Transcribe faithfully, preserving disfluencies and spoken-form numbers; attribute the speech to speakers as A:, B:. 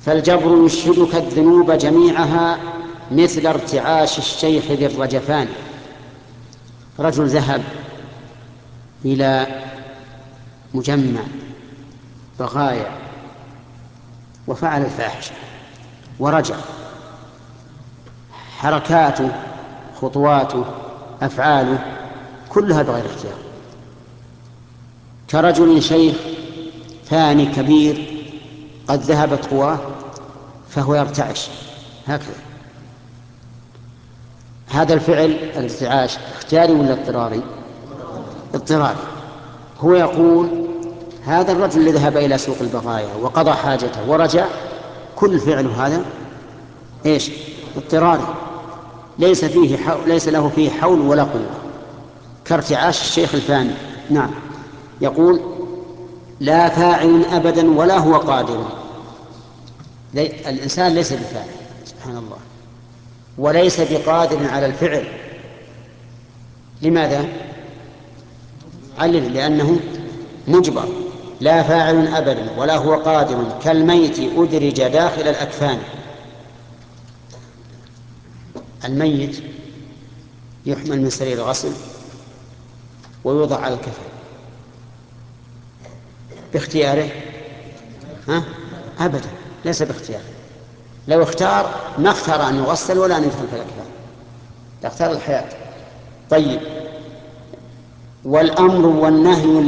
A: فالجبر يشهدك الذنوب جميعها مثل ارتعاش الشيخ ذي الرجفان. رجل ذهب إلى مجمع بغايا وفعل الفاحشة ورجع، حركاته خطواته أفعاله كلها بغير اختيار، كرجل شيخ ثاني كبير قد ذهبت قواه فهو يرتعش هكذا. هذا الفعل الارتعاش اختياري ولا اضطراري؟ اضطراري. هو يقول هذا الرجل الذي ذهب إلى سوق البغايا وقضى حاجته ورجع كل فعل هذا ايش؟ اضطراري، ليس فيه حول، ليس له فيه حول ولا قوة، كارتعاش الشيخ الفاني. نعم. يقول لا فاعل أبدا ولا هو قادر. الإنسان ليس بفاعل سبحان الله، وليس بقادر على الفعل. لماذا؟ علل لأنه مجبر. لا فاعل أبدا ولا هو قادر كالميت أدرج داخل الأكفان. الميت يحمل من سرير الغسل ويوضع على الكفن باختياره؟ ها؟ أبدا، ليس باختياره. لو اختار ما اختار أن يغسل ولا أن يدخل في الأكفان، اختار الحياة. طيب، والأمر والنهي